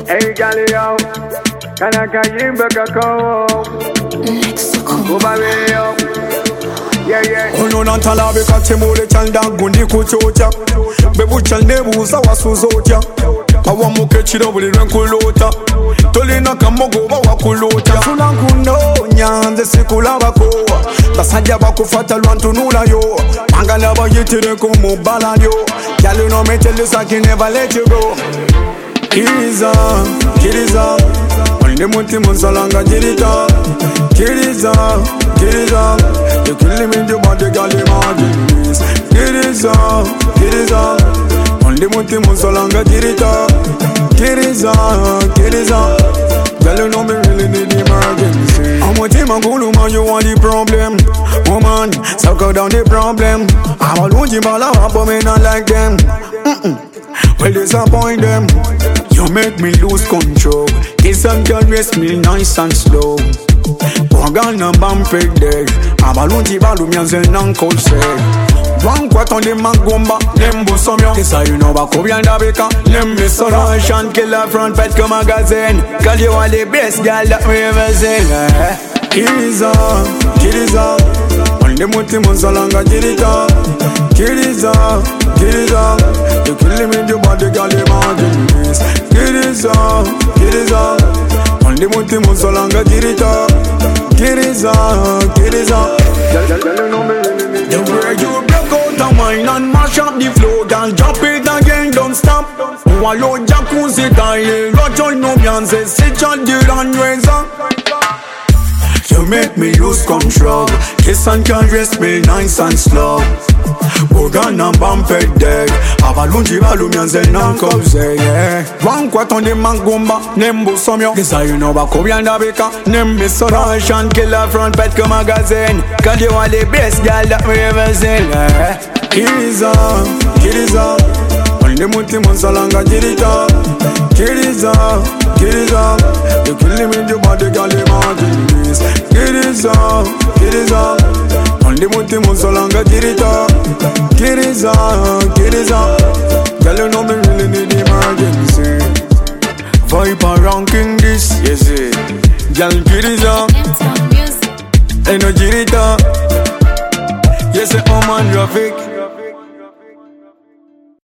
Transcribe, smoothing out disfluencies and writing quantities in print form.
Hey, Galileo, can I get you back a call? Over here, yeah. Uno non talabe kachemule chanda gundi kuchocha. Bebu chande buza wasuzocha. Awamuke chiro buli renkulota. Tolina kamogo wakulota. Sulanguno nyanze sikula bako. Basajja bakufata lwantunula yo. Mangala bayitire kumubala yo. Girl, you know me tell you I can never let you go. Kiriza, Kiriza. Only mutima salanga jirita. Kiriza, Kiriza. You killing me the body, girl, imagine. Kiriza, Kiriza. Only mutima salanga jirita. Kiriza, Kiriza. Girl, you know me really need emergency. I'm with him and Guluma, you want the problem. Woman, sucker down the problem. I'm a lungy bala, but me not like them. Well, disappoint them. You make me lose control. Kiss and caress me nice and slow. Organ and bumpy day. I'm a lungy balu, me and uncle say. One quat on the magumba, lembo somyo. This how you know about Kobe and Abeka. Lembe Soran, killer front pet come magazine. Call you all the best girl that we ever seen. Kiriza, Kiriza. Only mutima salanga jirita. Kiriza, Kiriza. You killing me the body, girl, imagine this. Kiriza, Kiriza. Only mutima salanga jirita. Kiriza, Kiriza. The way you broke out of mine and mash up the floor, girl, drop it again, don't stop. Wallo jacuzzi taille, rocho no mianze, sit on the runways. You make me lose control. Kiss and caress me nice and slow. Organ and bumpy day. Abalunji balumianze nankobze, yeah. One quat on the magumba, nembo somyo. This how you know about Kobe and Abeka. Nembe Soran, killer front pet come magazine. Call you all the best girl that we ever seen, yeah. Kiriza, Kiriza. Only mutima salanga jirita. Kiriza, Kiriza. You killing me the body, girl, imagine this. Kiriza, Kiriza. Only mutima salanga jirita. Kiriza, Kiriza. Girl, you know me really need emergency. Viper ranking this, yes it. Girl, Kiriza. Ain't no jirita. Yes, Oman Rafik.